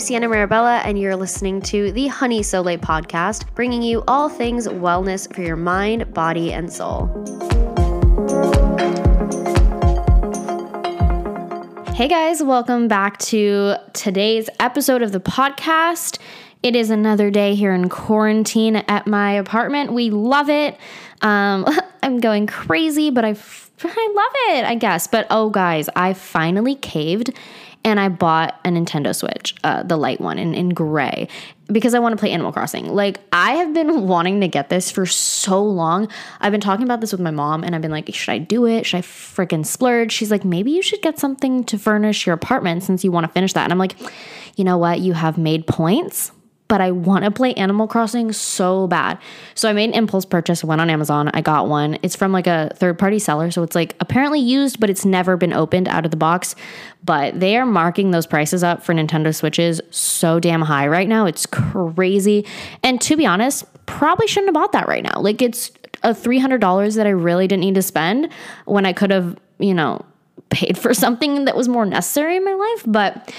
Sienna Marabella, and you're listening to the Honey Soleil podcast, bringing you all things wellness for your mind, body, and soul. Hey guys, welcome back to today's episode of the podcast. It is another day here in quarantine at my apartment. We love it. I'm going crazy, but I love it, I guess. But oh guys, I finally caved and I bought a Nintendo Switch, the light one in gray, because I want to play Animal Crossing. Like, I have been wanting to get this for so long. I've been talking about this with my mom and I've been like, should I do it? Should I freaking splurge? She's like, maybe you should get something to furnish your apartment since you want to finish that. And I'm like, you know what? You have made points, but I want to play Animal Crossing so bad. So I made an impulse purchase, went on Amazon. I got one. It's from like a third-party seller. So it's like apparently used, but it's never been opened out of the box. But they are marking those prices up for Nintendo Switches so damn high right now. It's crazy. And to be honest, probably shouldn't have bought that right now. Like, it's a $300 that I really didn't need to spend when I could have, paid for something that was more necessary in my life. But,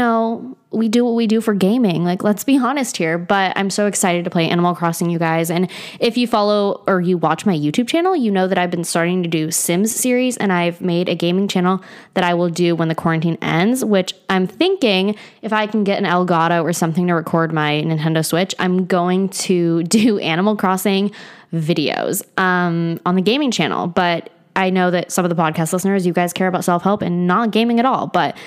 we do what we do for gaming. Like, let's be honest here. But I'm so excited to play Animal Crossing, you guys. And if you follow or you watch my YouTube channel, you know that I've been starting to do Sims series, and I've made a gaming channel that I will do when the quarantine ends, which I'm thinking if I can get an Elgato or something to record my Nintendo Switch, I'm going to do Animal Crossing videos on the gaming channel. But I know that some of the podcast listeners, you guys care about self-help and not gaming at all. But,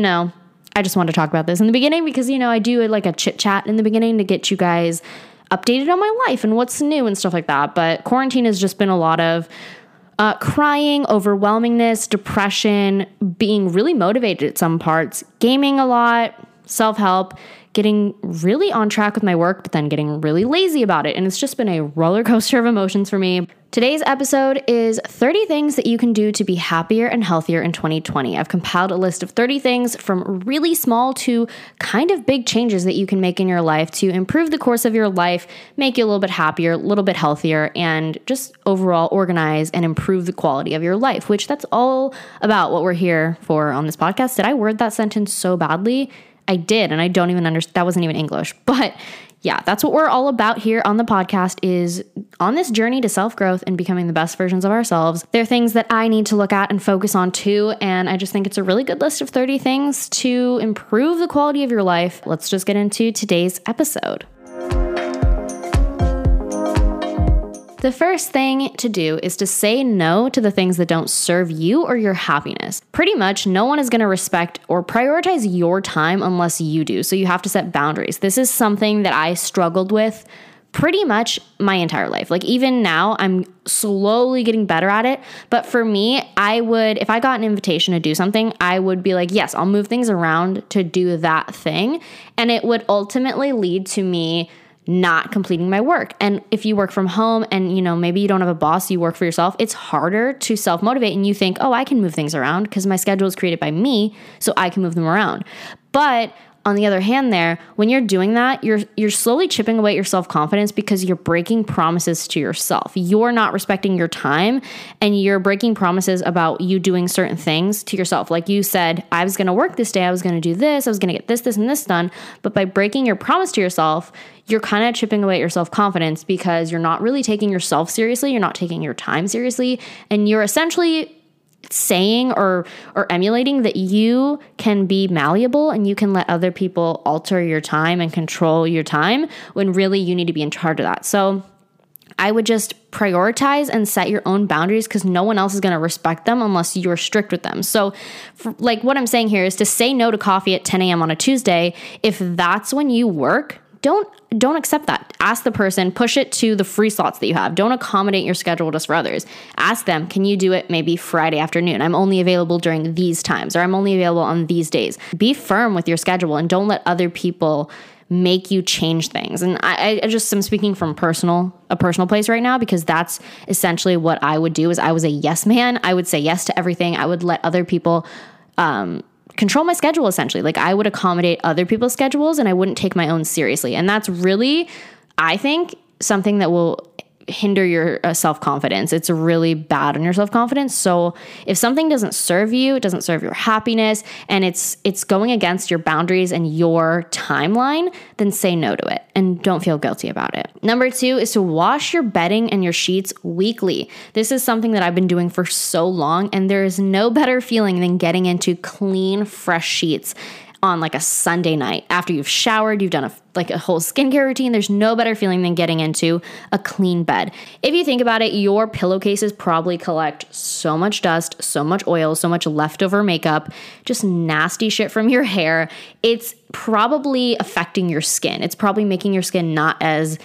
I just wanted to talk about this in the beginning because, I do like a chit chat in the beginning to get you guys updated on my life and what's new and stuff like that. But quarantine has just been a lot of crying, overwhelmingness, depression, being really motivated at some parts, gaming a lot, self-help, getting really on track with my work, but then getting really lazy about it. And it's just been a roller coaster of emotions for me. Today's episode is 30 things that you can do to be happier and healthier in 2020. I've compiled a list of 30 things from really small to kind of big changes that you can make in your life to improve the course of your life, make you a little bit happier, a little bit healthier, and just overall organize and improve the quality of your life, which that's all about what we're here for on this podcast. Did I word that sentence so badly? I did, and I don't even understand. That wasn't even English. But yeah, that's what we're all about here on the podcast, is on this journey to self-growth and becoming the best versions of ourselves. There are things that I need to look at and focus on too, and I just think it's a really good list of 30 things to improve the quality of your life. Let's just get into today's episode. The first thing to do is to say no to the things that don't serve you or your happiness. Pretty much no one is going to respect or prioritize your time unless you do. So you have to set boundaries. This is something that I struggled with pretty much my entire life. Like, even now, I'm slowly getting better at it. But for me, if I got an invitation to do something, I would be like, yes, I'll move things around to do that thing. And it would ultimately lead to me not completing my work. And if you work from home and, maybe you don't have a boss, you work for yourself, it's harder to self-motivate and you think, oh, I can move things around because my schedule is created by me, so I can move them around. But on the other hand there, when you're doing that, you're slowly chipping away at your self-confidence because you're breaking promises to yourself. You're not respecting your time and you're breaking promises about you doing certain things to yourself. Like you said, I was going to work this day, I was going to do this, I was going to get this, and this done. But by breaking your promise to yourself, you're kind of chipping away at your self-confidence because you're not really taking yourself seriously, you're not taking your time seriously, and you're essentially saying or emulating that you can be malleable and you can let other people alter your time and control your time when really you need to be in charge of that. So I would just prioritize and set your own boundaries because no one else is going to respect them unless you're strict with them. So what I'm saying here is to say no to coffee at 10 a.m. on a Tuesday. If that's when you work, don't accept that. Ask the person, push it to the free slots that you have. Don't accommodate your schedule just for others. Ask them, can you do it maybe Friday afternoon? I'm only available during these times, or I'm only available on these days. Be firm with your schedule and don't let other people make you change things. And I just am speaking from a personal place right now, because that's essentially what I would do. Is I was a yes man. I would say yes to everything. I would let other people control my schedule, essentially. Like, I would accommodate other people's schedules and I wouldn't take my own seriously. And that's really, I think, something that will hinder your self-confidence. It's really bad on your self-confidence. So if something doesn't serve you, it doesn't serve your happiness, and it's going against your boundaries and your timeline, then say no to it and don't feel guilty about it. Number 2 is to wash your bedding and your sheets weekly. This is something that I've been doing for so long, and there is no better feeling than getting into clean, fresh sheets on like a Sunday night after you've showered, you've done a whole skincare routine. There's no better feeling than getting into a clean bed. If you think about it, your pillowcases probably collect so much dust, so much oil, so much leftover makeup, just nasty shit from your hair. It's probably affecting your skin. It's probably making your skin not as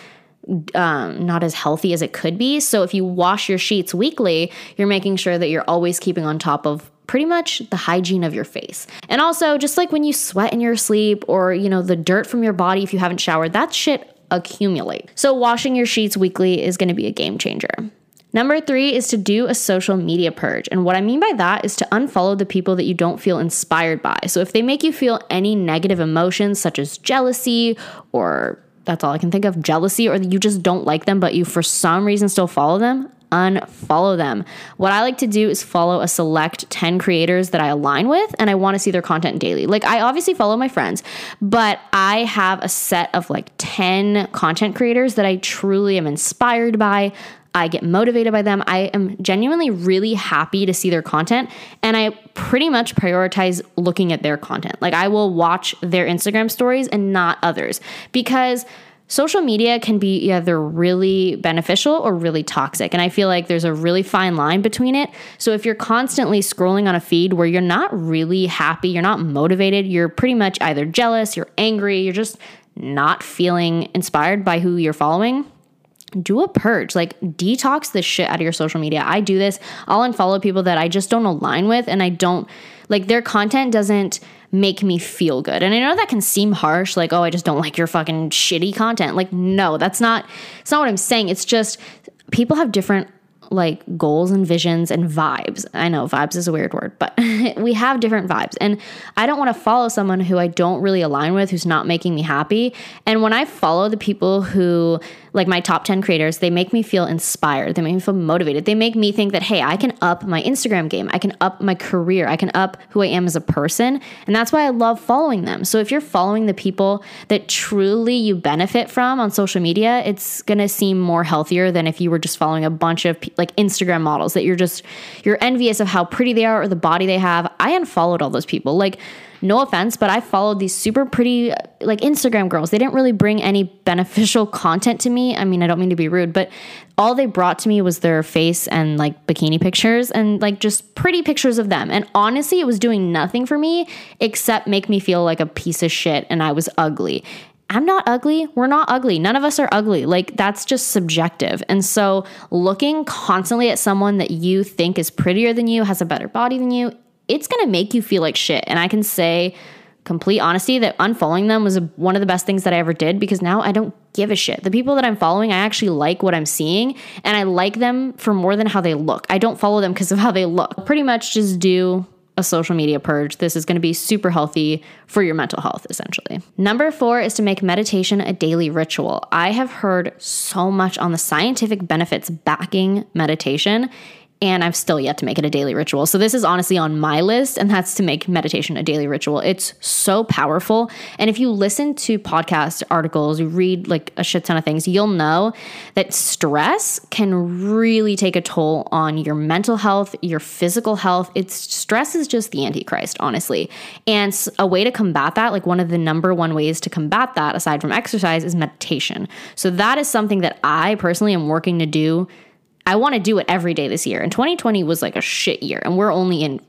healthy as it could be. So if you wash your sheets weekly, you're making sure that you're always keeping on top of pretty much the hygiene of your face. And also, just like when you sweat in your sleep, or, the dirt from your body, if you haven't showered, that shit accumulates. So washing your sheets weekly is going to be a game changer. Number 3 is to do a social media purge. And what I mean by that is to unfollow the people that you don't feel inspired by. So if they make you feel any negative emotions, such as jealousy, or that's all I can think of, jealousy, or you just don't like them, but you for some reason still follow them, unfollow them. What I like to do is follow a select 10 creators that I align with, and I want to see their content daily. Like, I obviously follow my friends, but I have a set of like 10 content creators that I truly am inspired by. I get motivated by them. I am genuinely really happy to see their content, and I pretty much prioritize looking at their content. Like, I will watch their Instagram stories and not others, because social media can be either really beneficial or really toxic. And I feel like there's a really fine line between it. So if you're constantly scrolling on a feed where you're not really happy, you're not motivated, you're pretty much either jealous, you're angry, you're just not feeling inspired by who you're following, do a purge. Like, detox the shit out of your social media. I do this. I'll unfollow people that I just don't align with, and I don't like their content doesn't make me feel good. And I know that can seem harsh, like, oh, I just don't like your fucking shitty content. Like, no, it's not what I'm saying. It's just people have different like goals and visions and vibes. I know vibes is a weird word, but we have different vibes. And I don't want to follow someone who I don't really align with, who's not making me happy. And when I follow the people who, like my top 10 creators, they make me feel inspired. They make me feel motivated. They make me think that, hey, I can up my Instagram game. I can up my career. I can up who I am as a person. And that's why I love following them. So if you're following the people that truly you benefit from on social media, it's going to seem more healthier than if you were just following a bunch of like Instagram models that you're envious of how pretty they are or the body they have. I unfollowed all those people. Like, no offense, but I followed these super pretty like Instagram girls. They didn't really bring any beneficial content to me. I mean, I don't mean to be rude, but all they brought to me was their face and like bikini pictures and like just pretty pictures of them. And honestly, it was doing nothing for me except make me feel like a piece of shit and I was ugly. I'm not ugly. We're not ugly. None of us are ugly. Like, that's just subjective. And so looking constantly at someone that you think is prettier than you, has a better body than you, it's going to make you feel like shit. And I can say complete honesty that unfollowing them was one of the best things that I ever did, because now I don't give a shit. The people that I'm following, I actually like what I'm seeing, and I like them for more than how they look. I don't follow them because of how they look. Pretty much just do a social media purge. This is going to be super healthy for your mental health, essentially. Number 4 is to make meditation a daily ritual. I have heard so much on the scientific benefits backing meditation, and I've still yet to make it a daily ritual. So this is honestly on my list, and that's to make meditation a daily ritual. It's so powerful. And if you listen to podcast articles, you read like a shit ton of things, you'll know that stress can really take a toll on your mental health, your physical health. Stress is just the Antichrist, honestly. And a way to combat that, like one of the number one ways to combat that, aside from exercise, is meditation. So that is something that I personally am working to do. I want to do it every day this year. And 2020 was like a shit year, and we're only in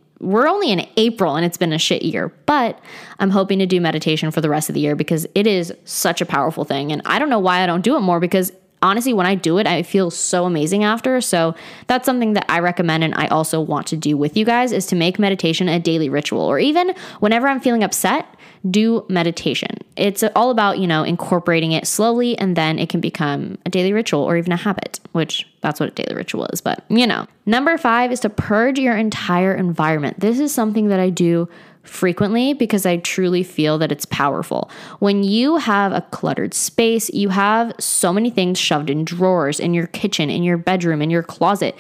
April and it's been a shit year, but I'm hoping to do meditation for the rest of the year because it is such a powerful thing. And I don't know why I don't do it more, because honestly, when I do it, I feel so amazing after. So that's something that I recommend, and I also want to do with you guys, is to make meditation a daily ritual. Or even whenever I'm feeling upset, do meditation. It's all about, incorporating it slowly, and then it can become a daily ritual or even a habit, which that's what a daily ritual is. But, Number 5 is to purge your entire environment. This is something that I do frequently because I truly feel that it's powerful. When you have a cluttered space, you have so many things shoved in drawers, in your kitchen, in your bedroom, in your closet,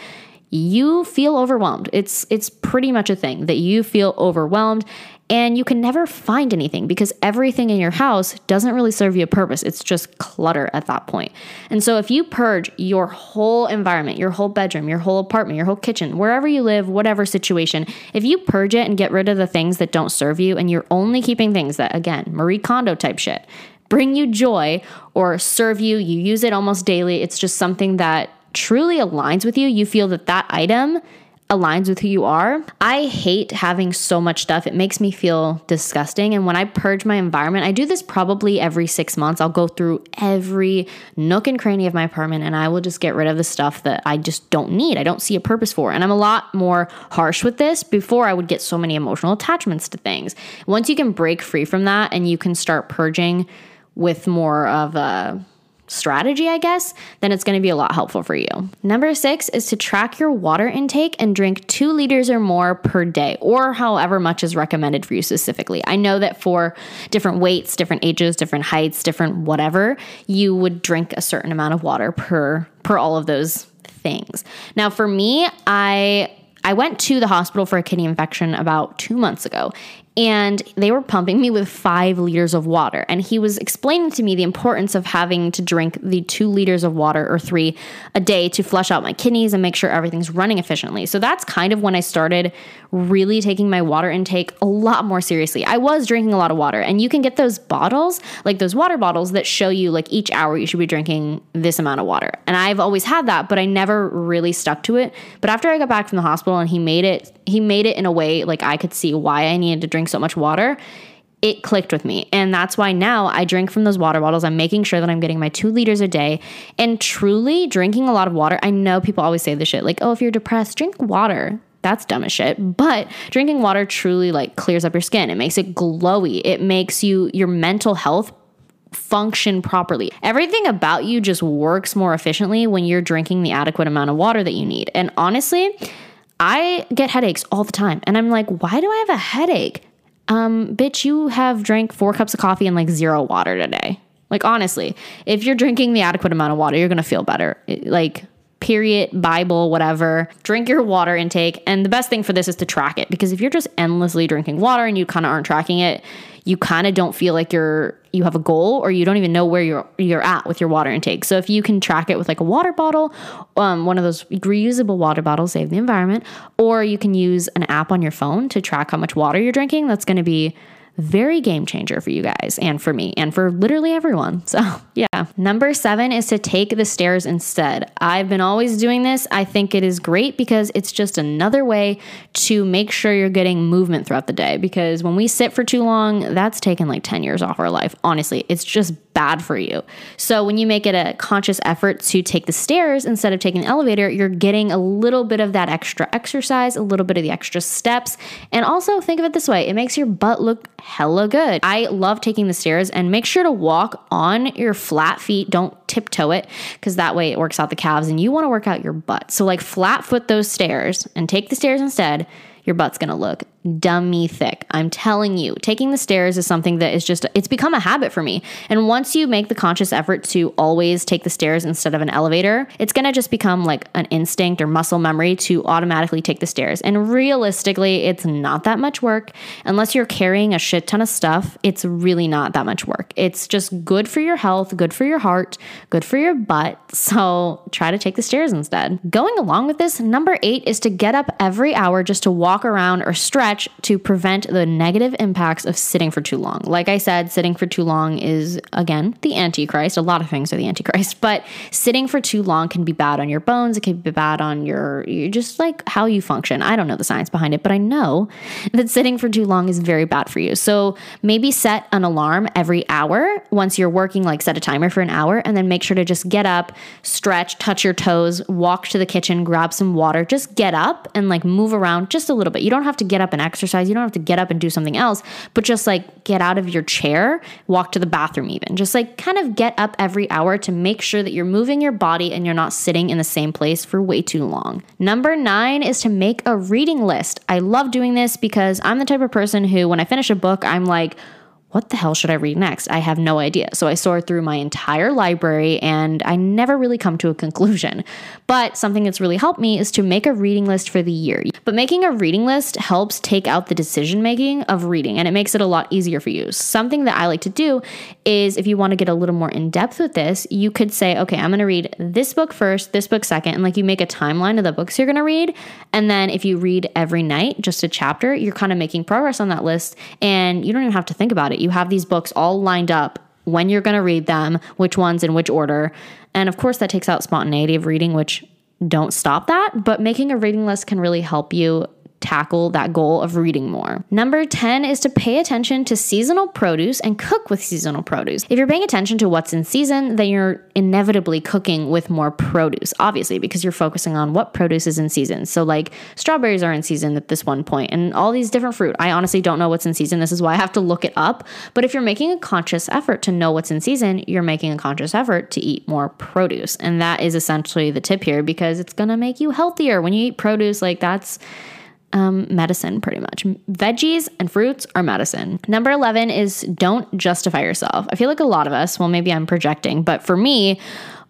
you feel overwhelmed. It's pretty much a thing that you feel overwhelmed, and you can never find anything because everything in your house doesn't really serve you a purpose. It's just clutter at that point. And so if you purge your whole environment, your whole bedroom, your whole apartment, your whole kitchen, wherever you live, whatever situation, if you purge it and get rid of the things that don't serve you, and you're only keeping things that, again, Marie Kondo type shit, bring you joy or serve you, you use it almost daily, it's just something that truly aligns with you, you feel that that item aligns with who you are. I hate having so much stuff. It makes me feel disgusting. And when I purge my environment, I do this probably every 6 months. I'll go through every nook and cranny of my apartment and I will just get rid of the stuff that I just don't need. I don't see a purpose for. And I'm a lot more harsh with this. Before, I would get so many emotional attachments to things. Once you can break free from that and you can start purging with more of a strategy, I guess, then it's going to be a lot helpful for you. Number 6 is to track your water intake and drink 2 liters or more per day, or however much is recommended for you specifically. I know that for different weights, different ages, different heights, different whatever, you would drink a certain amount of water per all of those things. Now, for me, I went to the hospital for a kidney infection about 2 months ago, and they were pumping me with 5 liters of water. And he was explaining to me the importance of having to drink the 2 liters of water or 3 a day to flush out my kidneys and make sure everything's running efficiently. So that's kind of when I started really taking my water intake a lot more seriously. I was drinking a lot of water, and you can get those bottles, like those water bottles that show you like each hour you should be drinking this amount of water. And I've always had that, but I never really stuck to it. But after I got back from the hospital and he made it in a way like I could see why I needed to drink so much water, it clicked with me. And that's why now I drink from those water bottles. I'm making sure that I'm getting my 2 liters a day, and truly drinking a lot of water. I know people always say this shit like, oh, if you're depressed, drink water. That's dumb as shit. But drinking water truly like clears up your skin. It makes it glowy. It makes your mental health function properly. Everything about you just works more efficiently when you're drinking the adequate amount of water that you need. And honestly, I get headaches all the time. And I'm like, why do I have a headache? Bitch, you have drank 4 cups of coffee and like 0 water today. Like, honestly, if you're drinking the adequate amount of water, you're going to feel better. Like, period, Bible, whatever. Drink your water intake. And the best thing for this is to track it, because if you're just endlessly drinking water and you kind of aren't tracking it, you kind of don't feel like you have a goal, or you don't even know where you're at with your water intake. So if you can track it with like a water bottle, one of those reusable water bottles, save the environment, or you can use an app on your phone to track how much water you're drinking, that's going to be very game changer for you guys and for me and for literally everyone. So yeah. Number 7 is to take the stairs instead. I've been always doing this. I think it is great because it's just another way to make sure you're getting movement throughout the day, because when we sit for too long, that's taken like 10 years off our life. Honestly, it's just bad for you. So when you make it a conscious effort to take the stairs instead of taking the elevator, you're getting a little bit of that extra exercise, a little bit of the extra steps. And also think of it this way, it makes your butt look hella good. I love taking the stairs, and make sure to walk on your flat feet. Don't tiptoe it, because that way it works out the calves, and you want to work out your butt. So like flat foot those stairs and take the stairs instead. Your butt's going to look dummy thick. I'm telling you, taking the stairs is something that is just, it's become a habit for me. And once you make the conscious effort to always take the stairs instead of an elevator, it's going to just become like an instinct or muscle memory to automatically take the stairs. And realistically, it's not that much work. Unless you're carrying a shit ton of stuff, it's really not that much work. It's just good for your health, good for your heart, good for your butt. So try to take the stairs instead. Going along with this, number 8 is to get up every hour just to walk around or stretch to prevent the negative impacts of sitting for too long. Like I said, sitting for too long is, again, the Antichrist. A lot of things are the Antichrist, but sitting for too long can be bad on your bones. It can be bad on your just like how you function. I don't know the science behind it, but I know that sitting for too long is very bad for you. So maybe set an alarm every hour. Once you're working, like set a timer for an hour, and then make sure to just get up, stretch, touch your toes, walk to the kitchen, grab some water, just get up and like move around just a little little bit. You don't have to get up and exercise. You don't have to get up and do something else, but just like get out of your chair, walk to the bathroom even. Just like kind of get up every hour to make sure that you're moving your body and you're not sitting in the same place for way too long. Number 9 is to make a reading list. I love doing this because I'm the type of person who, when I finish a book, I'm like, what the hell should I read next? I have no idea. So I sort through my entire library and I never really come to a conclusion. But something that's really helped me is to make a reading list for the year. But making a reading list helps take out the decision making of reading and it makes it a lot easier for you. Something that I like to do is, if you want to get a little more in depth with this, you could say, okay, I'm going to read this book first, this book second, and like you make a timeline of the books you're going to read. And then if you read every night, just a chapter, you're kind of making progress on that list and you don't even have to think about it. You have these books all lined up, when you're going to read them, which ones in which order. And of course, that takes out spontaneity of reading, which don't stop that. But making a reading list can really help you tackle that goal of reading more. Number 10 is to pay attention to seasonal produce and cook with seasonal produce. If you're paying attention to what's in season, then you're inevitably cooking with more produce, obviously, because you're focusing on what produce is in season. So like strawberries are in season at this one point and all these different fruit. I honestly don't know what's in season. This is why I have to look it up. But if you're making a conscious effort to know what's in season, you're making a conscious effort to eat more produce. And that is essentially the tip here because it's going to make you healthier. When you eat produce, like that's medicine pretty much. Veggies and fruits are medicine. Number 11 is don't justify yourself. I feel like a lot of us, well, maybe I'm projecting, but for me,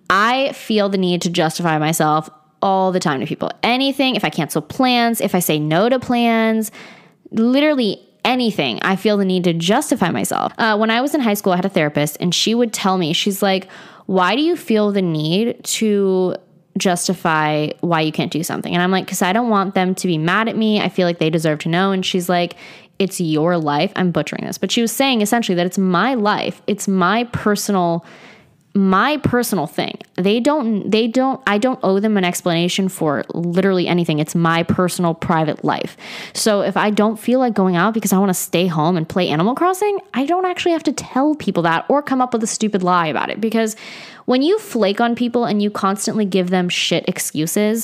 I feel the need to justify myself all the time to people. Anything, if I cancel plans, if I say no to plans, literally anything, I feel the need to justify myself. When I was in high school, I had a therapist and she would tell me, she's like, why do you feel the need to justify why you can't do something? And I'm like, because I don't want them to be mad at me. I feel like they deserve to know. And she's like, it's your life. I'm butchering this, but she was saying essentially that it's my life. It's my personal thing. I don't owe them an explanation for literally anything. It's my personal private life. So if I don't feel like going out because I want to stay home and play Animal Crossing, I don't actually have to tell people that or come up with a stupid lie about it. Because when you flake on people and you constantly give them shit excuses,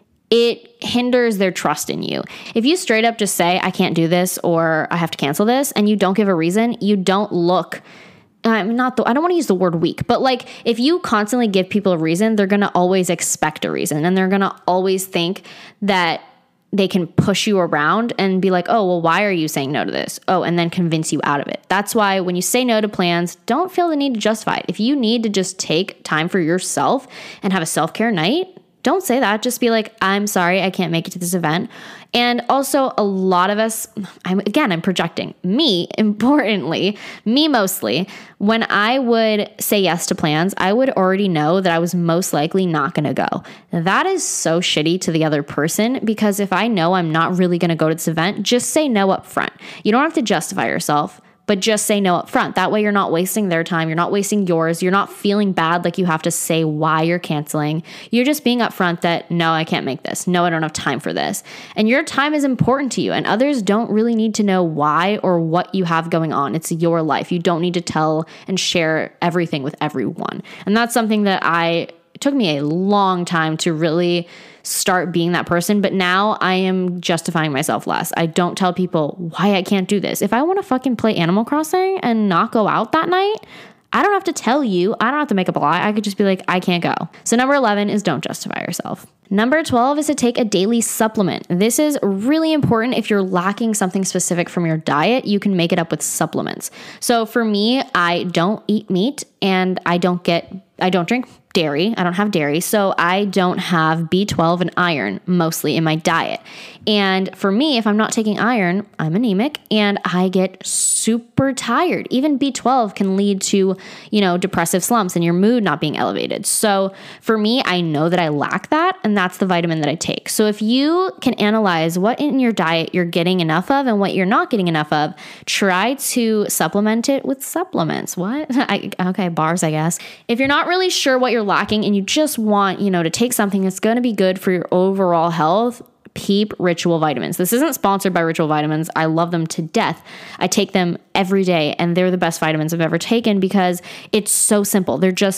it hinders their trust in you. If you straight up just say, I can't do this or I have to cancel this, and you don't give a reason, you don't look, I don't want to use the word weak, but like if you constantly give people a reason, they're going to always expect a reason and they're going to always think that they can push you around and be like, oh, well, why are you saying no to this? Oh, and then convince you out of it. That's why when you say no to plans, don't feel the need to justify it. If you need to just take time for yourself and have a self-care night, don't say that. Just be like, I'm sorry, I can't make it to this event. And also a lot of us, I'm projecting. Me, importantly, me mostly, when I would say yes to plans, I would already know that I was most likely not going to go. That is so shitty to the other person because if I know I'm not really going to go to this event, just say no up front. You don't have to justify yourself, but just say no up front. That way you're not wasting their time. You're not wasting yours. You're not feeling bad like you have to say why you're canceling. You're just being upfront that, no, I can't make this. No, I don't have time for this. And your time is important to you. And others don't really need to know why or what you have going on. It's your life. You don't need to tell and share everything with everyone. And that's something that it took me a long time to really start being that person, but now I am justifying myself less. I don't tell people why I can't do this. If I want to fucking play Animal Crossing and not go out that night, I don't have to tell you. I don't have to make up a lie. I could just be like, I can't go. So number 11 is don't justify yourself. Number 12 is to take a daily supplement. This is really important. If you're lacking something specific from your diet, you can make it up with supplements. So for me, I don't eat meat and I don't drink dairy. I don't have dairy. So I don't have B12 and iron mostly in my diet. And for me, if I'm not taking iron, I'm anemic and I get super tired. Even B12 can lead to, depressive slumps and your mood not being elevated. So for me, I know that I lack that and that's the vitamin that I take. So if you can analyze what in your diet you're getting enough of and what you're not getting enough of, try to supplement it with supplements. What? Okay, bars, I guess. If you're not really sure what you're lacking and you just want, to take something that's going to be good for your overall health, peep Ritual Vitamins. This isn't sponsored by Ritual Vitamins. I love them to death. I take them every day and they're the best vitamins I've ever taken because it's so simple. They're just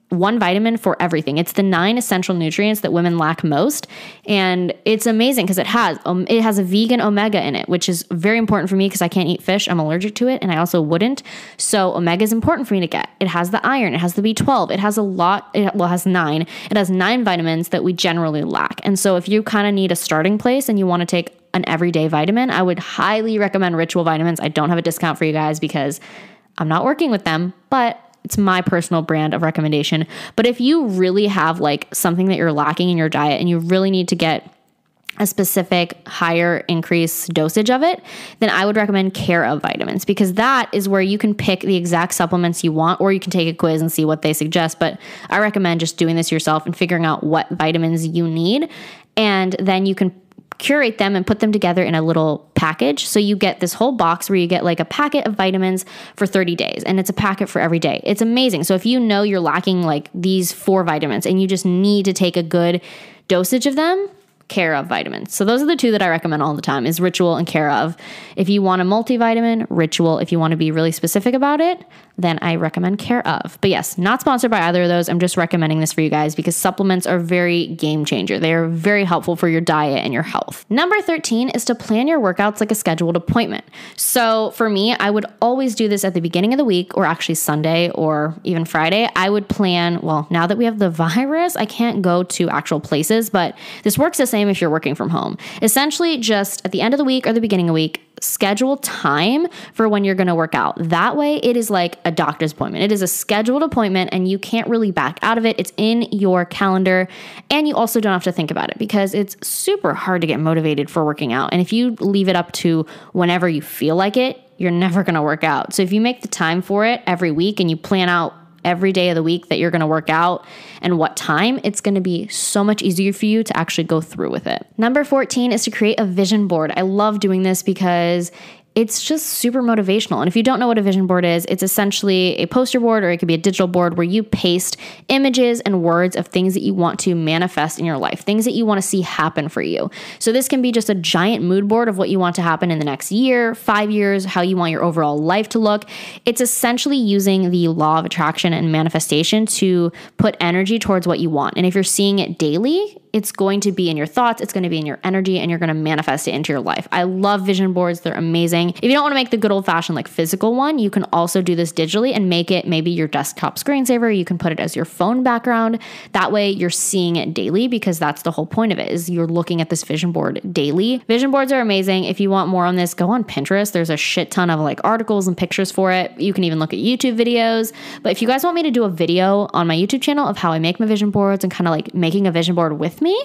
one vitamin for everything. It's the 9 essential nutrients that women lack most. And it's amazing because it has a vegan omega in it, which is very important for me because I can't eat fish. I'm allergic to it and I also wouldn't. So omega is important for me to get. It has the iron, it has the B12, it has it has 9. It has 9 vitamins that we generally lack. And so if you kind of need a starting place and you want to take an everyday vitamin, I would highly recommend Ritual Vitamins. I don't have a discount for you guys because I'm not working with them, but it's my personal brand of recommendation. But if you really have like something that you're lacking in your diet and you really need to get a specific higher increase dosage of it, then I would recommend Care of Vitamins, because that is where you can pick the exact supplements you want, or you can take a quiz and see what they suggest. But I recommend just doing this yourself and figuring out what vitamins you need. And then you can curate them and put them together in a little package. So you get this whole box where you get like a packet of vitamins for 30 days, and it's a packet for every day. It's amazing. So if you know you're lacking like these 4 vitamins and you just need to take a good dosage of them, Care of Vitamins. So those are the 2 that I recommend all the time, is Ritual and Care of. If you want a multivitamin, Ritual. If you want to be really specific about it, then I recommend Care of. But yes, not sponsored by either of those. I'm just recommending this for you guys because supplements are very game changer. They are very helpful for your diet and your health. Number 13 is to plan your workouts like a scheduled appointment. So for me, I would always do this at the beginning of the week, or actually Sunday or even Friday. I would plan, well, now that we have the virus, I can't go to actual places, but this works the same if you're working from home. Essentially, just at the end of the week or the beginning of the week, schedule time for when you're going to work out. That way it is like a doctor's appointment. It is a scheduled appointment and you can't really back out of it. It's in your calendar, and you also don't have to think about it because it's super hard to get motivated for working out. And if you leave it up to whenever you feel like it, you're never going to work out. So if you make the time for it every week and you plan out every day of the week that you're going to work out and what time, it's going to be so much easier for you to actually go through with it. Number 14 is to create a vision board. I love doing this because it's just super motivational. And if you don't know what a vision board is, it's essentially a poster board, or it could be a digital board where you paste images and words of things that you want to manifest in your life, things that you want to see happen for you. So this can be just a giant mood board of what you want to happen in the next year, 5 years, how you want your overall life to look. It's essentially using the law of attraction and manifestation to put energy towards what you want. And if you're seeing it daily, it's going to be in your thoughts, it's going to be in your energy, and you're going to manifest it into your life. I love vision boards. They're amazing. If you don't want to make the good old fashioned like physical one, you can also do this digitally and make it maybe your desktop screensaver. You can put it as your phone background. That way you're seeing it daily, because that's the whole point of it, is you're looking at this vision board daily. Vision boards are amazing. If you want more on this, go on Pinterest. There's a shit ton of like articles and pictures for it. You can even look at YouTube videos. But if you guys want me to do a video on my YouTube channel of how I make my vision boards and kind of like making a vision board with me,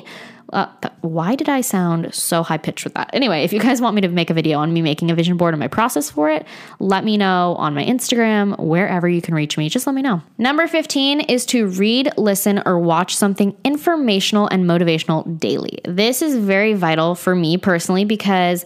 why did I sound so high pitched with that? Anyway, if you guys want me to make a video on me making a vision board and my process for it, let me know on my Instagram, wherever you can reach me. Just let me know. Number 15 is to read, listen, or watch something informational and motivational daily. This is very vital for me personally because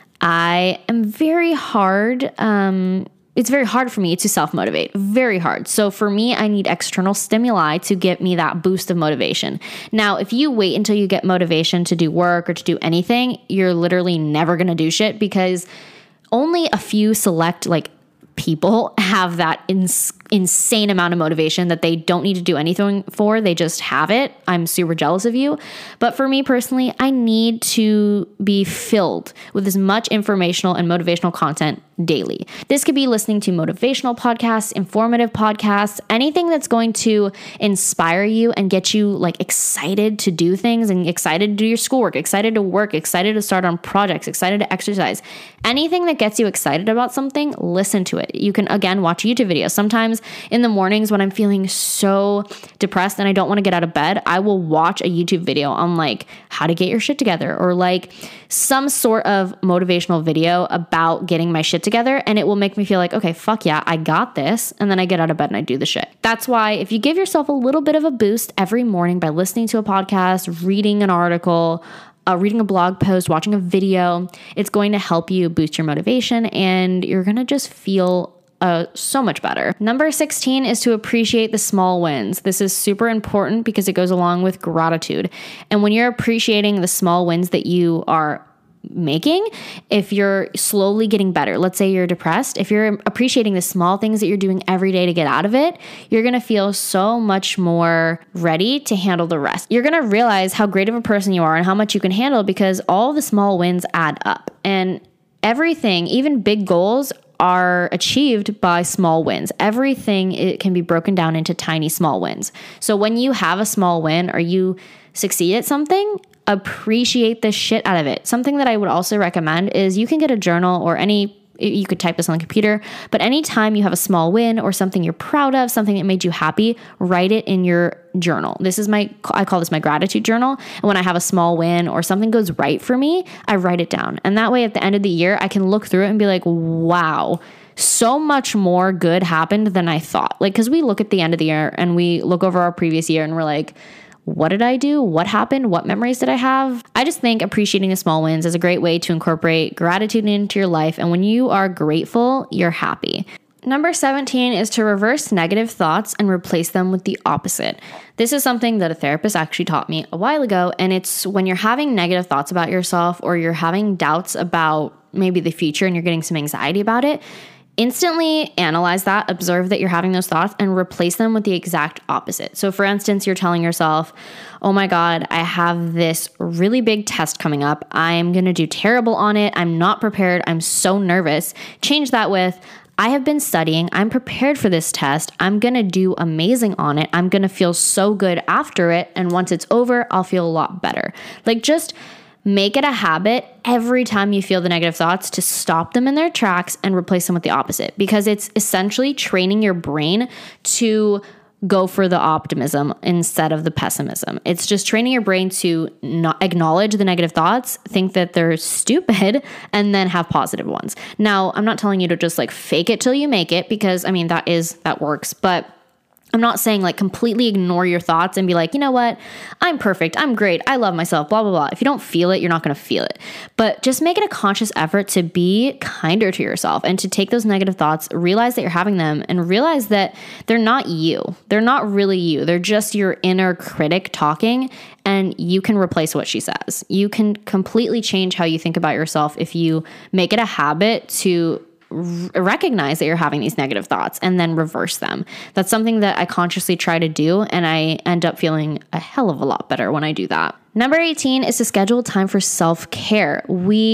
I am very hard. It's very hard for me to self-motivate, very hard. So for me, I need external stimuli to give me that boost of motivation. Now, if you wait until you get motivation to do work or to do anything, you're literally never going to do shit, because only a few select like people have that insane amount of motivation that they don't need to do anything for. They just have it. I'm super jealous of you. But for me personally, I need to be filled with as much informational and motivational content daily. This could be listening to motivational podcasts, informative podcasts, anything that's going to inspire you and get you like excited to do things and excited to do your schoolwork, excited to work, excited to start on projects, excited to exercise. Anything that gets you excited about something, listen to it. You can, again, watch YouTube videos. Sometimes in the mornings when I'm feeling so depressed and I don't want to get out of bed, I will watch a YouTube video on like how to get your shit together, or like some sort of motivational video about getting my shit together, and it will make me feel like, okay, fuck yeah, I got this. And then I get out of bed and I do the shit. That's why if you give yourself a little bit of a boost every morning by listening to a podcast, reading an article, reading a blog post, watching a video, it's going to help you boost your motivation, and you're going to just feel so much better. Number 16 is to appreciate the small wins. This is super important because it goes along with gratitude. And when you're appreciating the small wins that you are making, if you're slowly getting better, let's say you're depressed, if you're appreciating the small things that you're doing every day to get out of it, you're going to feel so much more ready to handle the rest. You're going to realize how great of a person you are and how much you can handle, because all the small wins add up. And everything, even big goals, are achieved by small wins. Everything, it can be broken down into tiny small wins. So when you have a small win or you succeed at something, appreciate the shit out of it. Something that I would also recommend is you can get a journal or you could type this on the computer, but anytime you have a small win or something you're proud of, something that made you happy, write it in your journal. I call this my gratitude journal. And when I have a small win or something goes right for me, I write it down. And that way at the end of the year, I can look through it and be like, wow, so much more good happened than I thought. Like, cause we look at the end of the year and we look over our previous year and we're like, what did I do? What happened? What memories did I have? I just think appreciating the small wins is a great way to incorporate gratitude into your life. And when you are grateful, you're happy. Number 17 is to reverse negative thoughts and replace them with the opposite. This is something that a therapist actually taught me a while ago. And it's when you're having negative thoughts about yourself or you're having doubts about maybe the future and you're getting some anxiety about it, instantly analyze that, observe that you're having those thoughts, and replace them with the exact opposite. So for instance, you're telling yourself, oh my God, I have this really big test coming up. I'm going to do terrible on it. I'm not prepared. I'm so nervous. Change that with, I have been studying. I'm prepared for this test. I'm going to do amazing on it. I'm going to feel so good after it. And once it's over, I'll feel a lot better. Like, just make it a habit every time you feel the negative thoughts to stop them in their tracks and replace them with the opposite, because it's essentially training your brain to go for the optimism instead of the pessimism. It's just training your brain to not acknowledge the negative thoughts, think that they're stupid, and then have positive ones. Now, I'm not telling you to just like fake it till you make it, because I mean, that works, but I'm not saying like completely ignore your thoughts and be like, you know what? I'm perfect. I'm great. I love myself, blah, blah, blah. If you don't feel it, you're not going to feel it. But just make it a conscious effort to be kinder to yourself and to take those negative thoughts, realize that you're having them, and realize that they're not you. They're not really you. They're just your inner critic talking, and you can replace what she says. You can completely change how you think about yourself if you make it a habit to recognize that you're having these negative thoughts and then reverse them. That's something that I consciously try to do, and I end up feeling a hell of a lot better when I do that. Number 18 is to schedule time for self-care.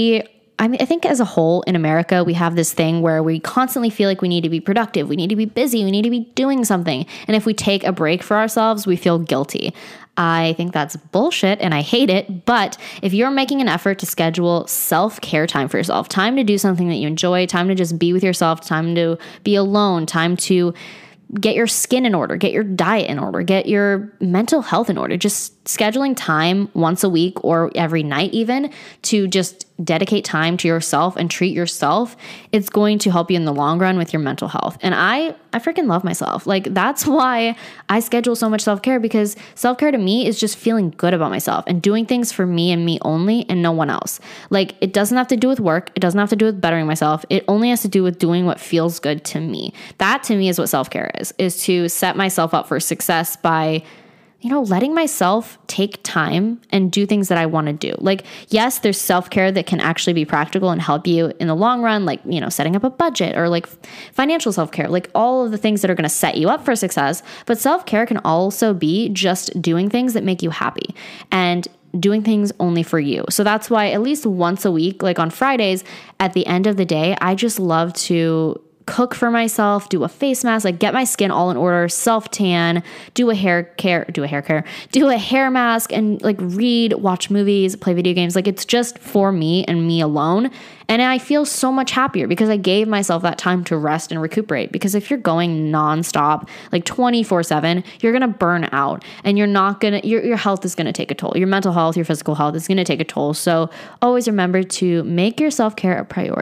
I think as a whole in America, we have this thing where we constantly feel like we need to be productive, we need to be busy, we need to be doing something. And if we take a break for ourselves, we feel guilty. I think that's bullshit and I hate it. But if you're making an effort to schedule self-care time for yourself, time to do something that you enjoy, time to just be with yourself, time to be alone, time to get your skin in order, get your diet in order, get your mental health in order, just scheduling time once a week or every night even to just dedicate time to yourself and treat yourself, it's going to help you in the long run with your mental health. And I freaking love myself. Like, that's why I schedule so much self-care, because self-care to me is just feeling good about myself and doing things for me and me only and no one else. Like, it doesn't have to do with work. It doesn't have to do with bettering myself. It only has to do with doing what feels good to me. That to me is what self-care is to set myself up for success by letting myself take time and do things that I want to do. Like, yes, there's self-care that can actually be practical and help you in the long run, like, setting up a budget or like financial self-care, like all of the things that are going to set you up for success. But self-care can also be just doing things that make you happy and doing things only for you. So that's why at least once a week, like on Fridays, at the end of the day, I just love to cook for myself, do a face mask, like get my skin all in order, self-tan, do a hair mask, and like read, watch movies, play video games. Like, it's just for me and me alone. And I feel so much happier because I gave myself that time to rest and recuperate. Because if you're going nonstop, like 24/7, you're going to burn out, and your health is going to take a toll. Your mental health, your physical health is going to take a toll. So always remember to make your self-care a priority.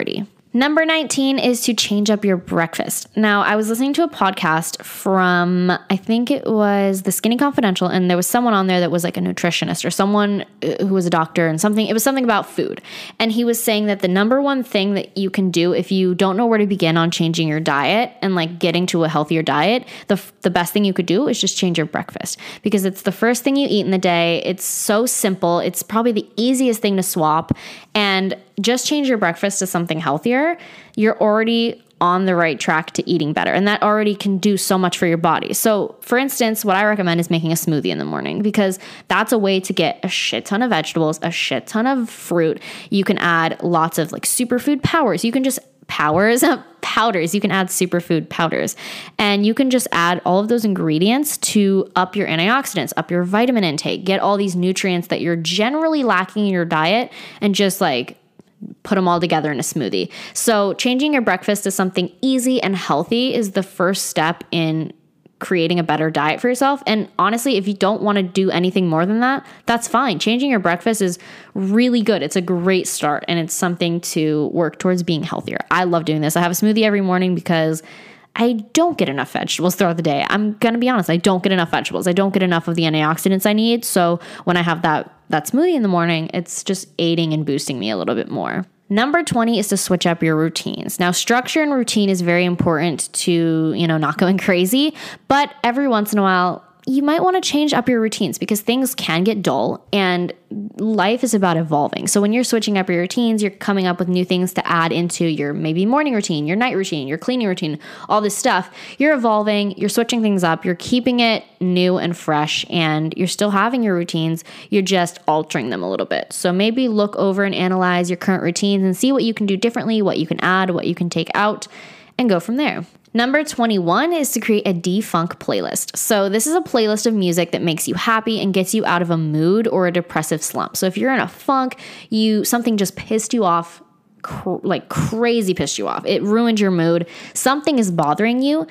Number 19 is to change up your breakfast. Now, I was listening to a podcast from, I think it was The Skinny Confidential, and there was someone on there that was like a nutritionist or someone who was a doctor and it was something about food. And he was saying that the number one thing that you can do if you don't know where to begin on changing your diet and like getting to a healthier diet, the best thing you could do is just change your breakfast, because it's the first thing you eat in the day. It's so simple. It's probably the easiest thing to swap, and just change your breakfast to something healthier. You're already on the right track to eating better, and that already can do so much for your body. So for instance, what I recommend is making a smoothie in the morning, because that's a way to get a shit ton of vegetables, a shit ton of fruit. You can add lots of like superfood powders. You can just powders. You can add superfood powders, and you can just add all of those ingredients to up your antioxidants, up your vitamin intake, get all these nutrients that you're generally lacking in your diet, and just like put them all together in a smoothie. So changing your breakfast to something easy and healthy is the first step in creating a better diet for yourself. And honestly, if you don't want to do anything more than that, that's fine. Changing your breakfast is really good. It's a great start, and it's something to work towards being healthier. I love doing this. I have a smoothie every morning because I don't get enough vegetables throughout the day. I'm going to be honest. I don't get enough vegetables. I don't get enough of the antioxidants I need. So when I have that smoothie in the morning, it's just aiding and boosting me a little bit more. Number 20 is to switch up your routines. Now, structure and routine is very important to, not going crazy, but every once in a while, you might want to change up your routines, because things can get dull and life is about evolving. So when you're switching up your routines, you're coming up with new things to add into your maybe morning routine, your night routine, your cleaning routine, all this stuff. You're evolving, you're switching things up, you're keeping it new and fresh, and you're still having your routines. You're just altering them a little bit. So maybe look over and analyze your current routines and see what you can do differently, what you can add, what you can take out, and go from there. Number 21 is to create a defunk playlist. So this is a playlist of music that makes you happy and gets you out of a mood or a depressive slump. So if you're in a funk, something just pissed you off, like crazy pissed you off. It ruined your mood. Something is bothering you.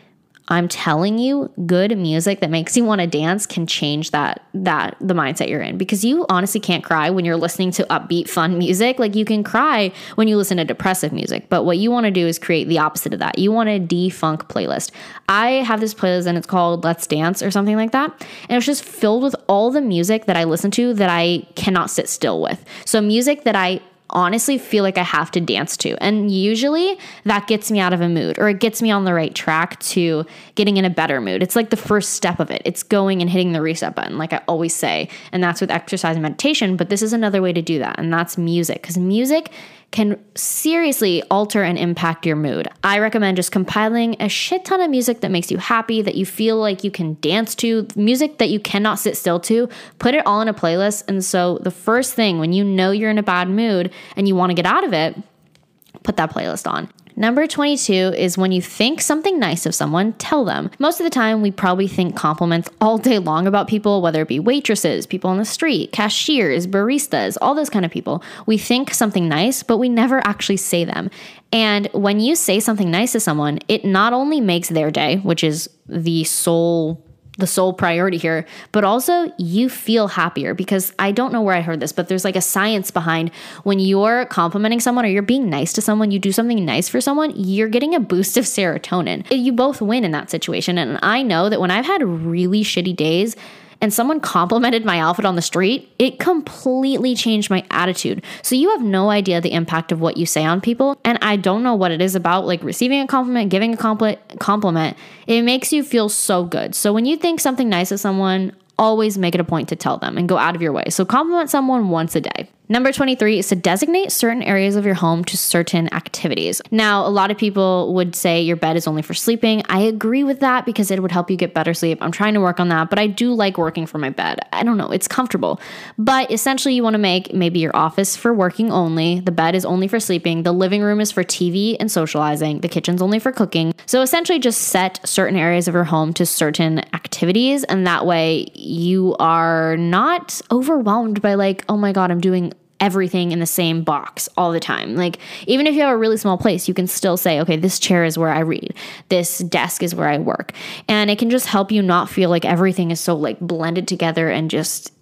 I'm telling you, good music that makes you want to dance can change the mindset you're in, because you honestly can't cry when you're listening to upbeat, fun music. Like you can cry when you listen to depressive music, but what you want to do is create the opposite of that. You want a defunk playlist. I have this playlist and it's called Let's Dance or something like that. And it's just filled with all the music that I listen to that I cannot sit still with. So music that I honestly feel like I have to dance to. And usually that gets me out of a mood, or it gets me on the right track to getting in a better mood. It's like the first step of it. It's going and hitting the reset button, like I always say. And that's with exercise and meditation. But this is another way to do that. And that's music, because music can seriously alter and impact your mood. I recommend just compiling a shit ton of music that makes you happy, that you feel like you can dance to, music that you cannot sit still to, put it all in a playlist. And so the first thing when you know you're in a bad mood and you want to get out of it, put that playlist on. Number 22 is when you think something nice of someone, tell them. Most of the time, we probably think compliments all day long about people, whether it be waitresses, people on the street, cashiers, baristas, all those kind of people. We think something nice, but we never actually say them. And when you say something nice to someone, it not only makes their day, which is the sole priority here, but also you feel happier, because I don't know where I heard this, but there's like a science behind when you're complimenting someone or you're being nice to someone, you do something nice for someone, you're getting a boost of serotonin. You both win in that situation. And I know that when I've had really shitty days and someone complimented my outfit on the street, it completely changed my attitude. So you have no idea the impact of what you say on people. And I don't know what it is about, like receiving a compliment, giving a compliment. It makes you feel so good. So when you think something nice of someone, always make it a point to tell them and go out of your way. So compliment someone once a day. Number 23 is to designate certain areas of your home to certain activities. Now, a lot of people would say your bed is only for sleeping. I agree with that because it would help you get better sleep. I'm trying to work on that, but I do like working from my bed. I don't know, it's comfortable. But essentially you want to make maybe your office for working only, the bed is only for sleeping, the living room is for TV and socializing, the kitchen's only for cooking. So essentially just set certain areas of your home to certain activities, and that way you are not overwhelmed by like, oh my God, I'm doing everything in the same box all the time. Like even if you have a really small place, you can still say, okay, this chair is where I read, this desk is where I work. And it can just help you not feel like everything is so like blended together and just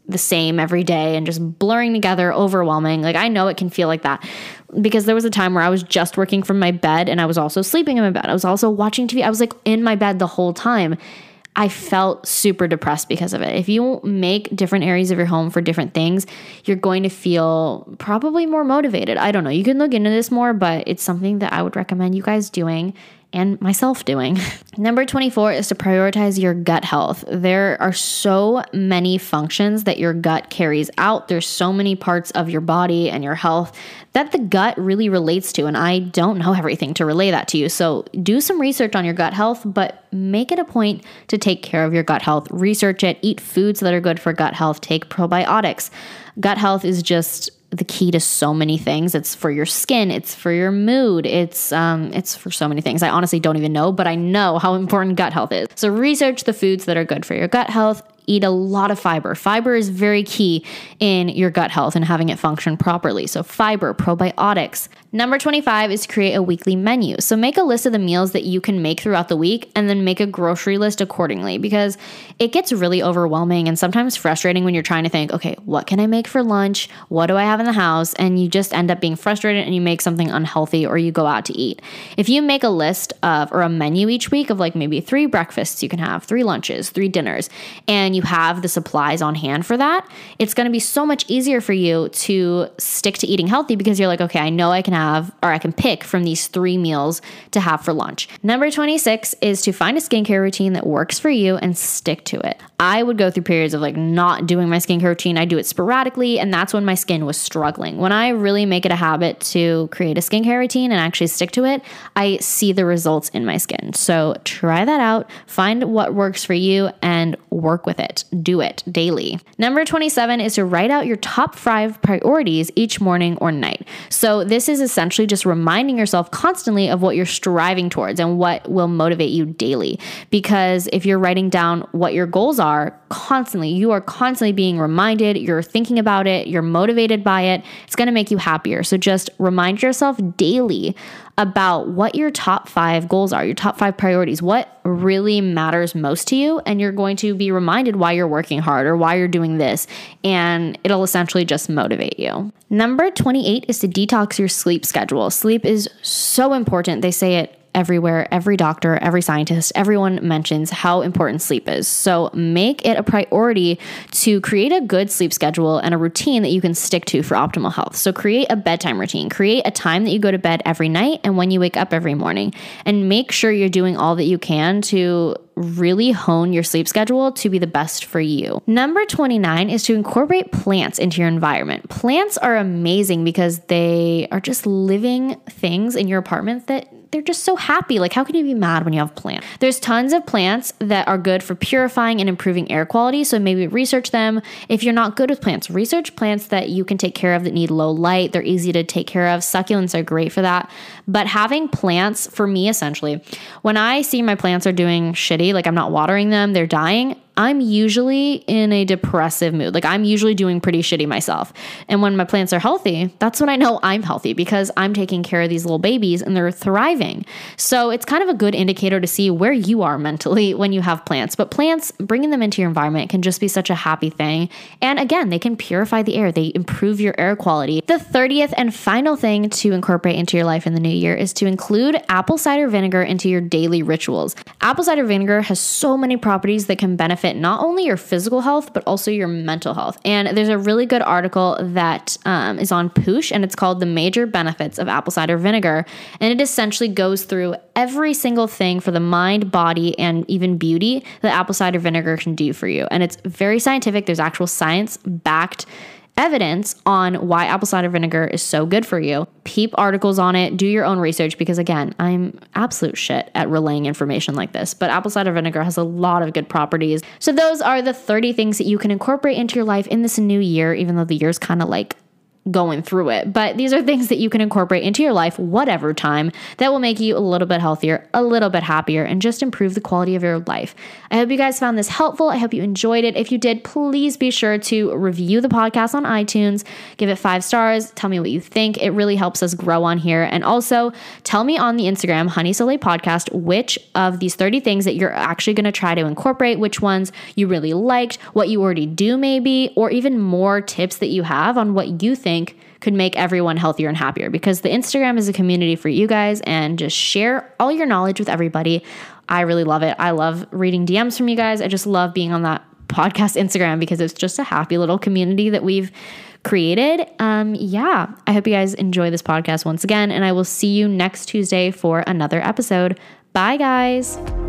the same every day and just blurring together, overwhelming. Like, I know it can feel like that because there was a time where I was just working from my bed and I was also sleeping in my bed. I was also watching TV. I was like in my bed the whole time. I felt super depressed because of it. If you make different areas of your home for different things, you're going to feel probably more motivated. I don't know. You can look into this more, but it's something that I would recommend you guys doing and myself doing. Number 24 is to prioritize your gut health. There are so many functions that your gut carries out. There's so many parts of your body and your health that the gut really relates to. And I don't know everything to relay that to you. So do some research on your gut health, but make it a point to take care of your gut health. Research it, eat foods that are good for gut health, take probiotics. Gut health is just the key to so many things. It's for your skin, it's for your mood, it's for so many things. I honestly don't even know, but I know how important gut health is. So research the foods that are good for your gut health. Eat a lot of fiber. Fiber is very key in your gut health and having it function properly. So fiber, probiotics. Number 25 is to create a weekly menu. So make a list of the meals that you can make throughout the week and then make a grocery list accordingly, because it gets really overwhelming and sometimes frustrating when you're trying to think, okay, what can I make for lunch? What do I have in the house? And you just end up being frustrated and you make something unhealthy or you go out to eat. If you make a list of, or a menu each week of like maybe 3 breakfasts you can have, 3 lunches, 3 dinners, and you have the supplies on hand for that, it's going to be so much easier for you to stick to eating healthy because you're like, okay, I know I can have, or I can pick from these 3 meals to have for lunch. Number 26 is to find a skincare routine that works for you and stick to it. I would go through periods of like not doing my skincare routine. I do it sporadically, and that's when my skin was struggling. When I really make it a habit to create a skincare routine and actually stick to it, I see the results in my skin. So try that out, find what works for you and work with it. Do it daily. Number 27 is to write out your top 5 priorities each morning or night. So this is essentially just reminding yourself constantly of what you're striving towards and what will motivate you daily. Because if you're writing down what your goals are constantly, you are constantly being reminded, you're thinking about it, you're motivated by it, it's going to make you happier. So just remind yourself daily about what your top 5 goals are, your top 5 priorities, what really matters most to you. And you're going to be reminded why you're working hard or why you're doing this. And it'll essentially just motivate you. Number 28 is to detox your sleep schedule. Sleep is so important. They say it everywhere, every doctor, every scientist, everyone mentions how important sleep is. So make it a priority to create a good sleep schedule and a routine that you can stick to for optimal health. So create a bedtime routine, create a time that you go to bed every night and when you wake up every morning, and make sure you're doing all that you can to really hone your sleep schedule to be the best for you. Number 29 is to incorporate plants into your environment. Plants are amazing because they are just living things in your apartment that they're just so happy. Like, how can you be mad when you have plants? There's tons of plants that are good for purifying and improving air quality. So maybe research them. If you're not good with plants, research plants that you can take care of that need low light. They're easy to take care of. Succulents are great for that. But having plants, for me, essentially, when I see my plants are doing shitty, like I'm not watering them, they're dying, I'm usually in a depressive mood. Like I'm usually doing pretty shitty myself. And when my plants are healthy, that's when I know I'm healthy because I'm taking care of these little babies and they're thriving. So it's kind of a good indicator to see where you are mentally when you have plants. But plants, bringing them into your environment can just be such a happy thing. And again, they can purify the air. They improve your air quality. The 30th and final thing to incorporate into your life in the new year is to include apple cider vinegar into your daily rituals. Apple cider vinegar has so many properties that can benefit not only your physical health, but also your mental health. And there's a really good article that is on Poosh, and it's called The Major Benefits of Apple Cider Vinegar. And it essentially goes through every single thing for the mind, body, and even beauty that apple cider vinegar can do for you. And it's very scientific. There's actual science-backed evidence on why apple cider vinegar is so good for you. Peep articles on it, do your own research, because again, I'm absolute shit at relaying information like this, but apple cider vinegar has a lot of good properties. So those are the 30 things that you can incorporate into your life in this new year, even though the year's kind of like going through it. But these are things that you can incorporate into your life, whatever time, that will make you a little bit healthier, a little bit happier, and just improve the quality of your life. I hope you guys found this helpful. I hope you enjoyed it. If you did, please be sure to review the podcast on iTunes, give it 5 stars, tell me what you think. It really helps us grow on here. And also tell me on the Instagram, Honey Soleil Podcast, which of these 30 things that you're actually going to try to incorporate, which ones you really liked, what you already do maybe, or even more tips that you have on what you think could make everyone healthier and happier, because the Instagram is a community for you guys, and just share all your knowledge with everybody. I really love it. I love reading DMs from you guys. I just love being on that podcast Instagram because it's just a happy little community that we've created. I hope you guys enjoy this podcast once again, and I will see you next Tuesday for another episode. Bye, guys.